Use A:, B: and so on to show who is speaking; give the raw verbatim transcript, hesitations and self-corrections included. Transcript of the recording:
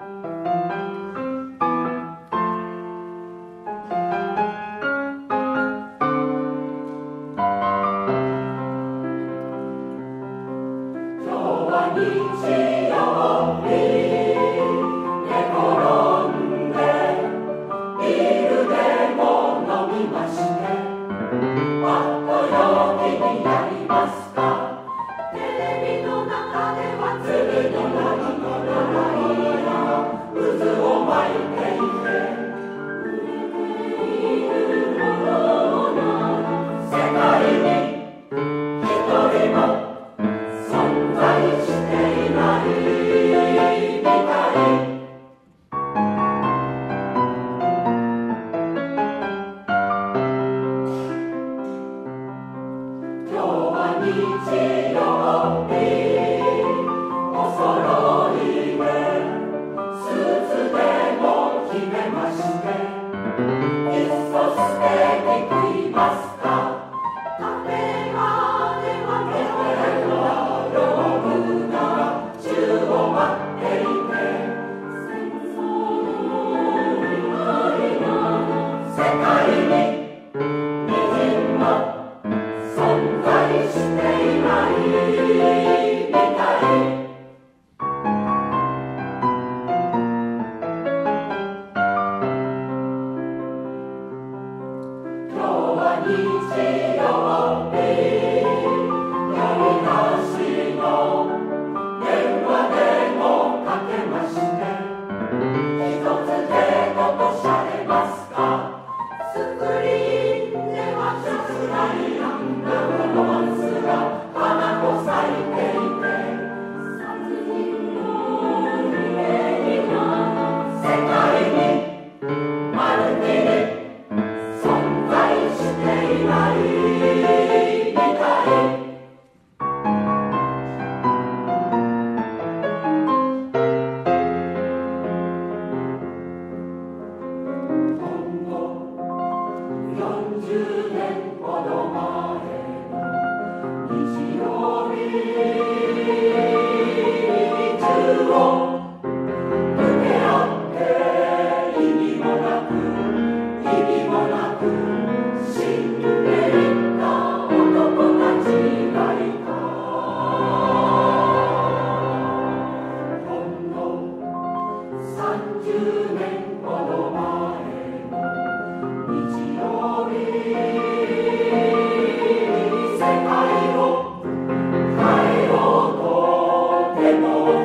A: 日曜日寝転んでビールでも飲みましてあっと陽気にやりますか。テレビの中では次の何の習いが渦を巻いていて世界に一人も存在していないみたい。今日は日曜日お揃いでスーツでも決めましていっそステーキ食いますか。カフェまではケフェは道具が宙を舞っていて戦争の終わりが世界にみじんも存在していないみたい。今日は日曜日夜なしの電話でもかけまして一つデートとされますか。スクリーンではさすがにランダムロマンスが花子咲いていて殺人の履歴が世界にまるきり存在していないみたい。今後よんじゅうねんほど前の日曜日中を抜け合って意味もなく意味もなく死んでいった男たちがいた。ほんのさんじゅうねんほど前日曜日世界を変えようとでも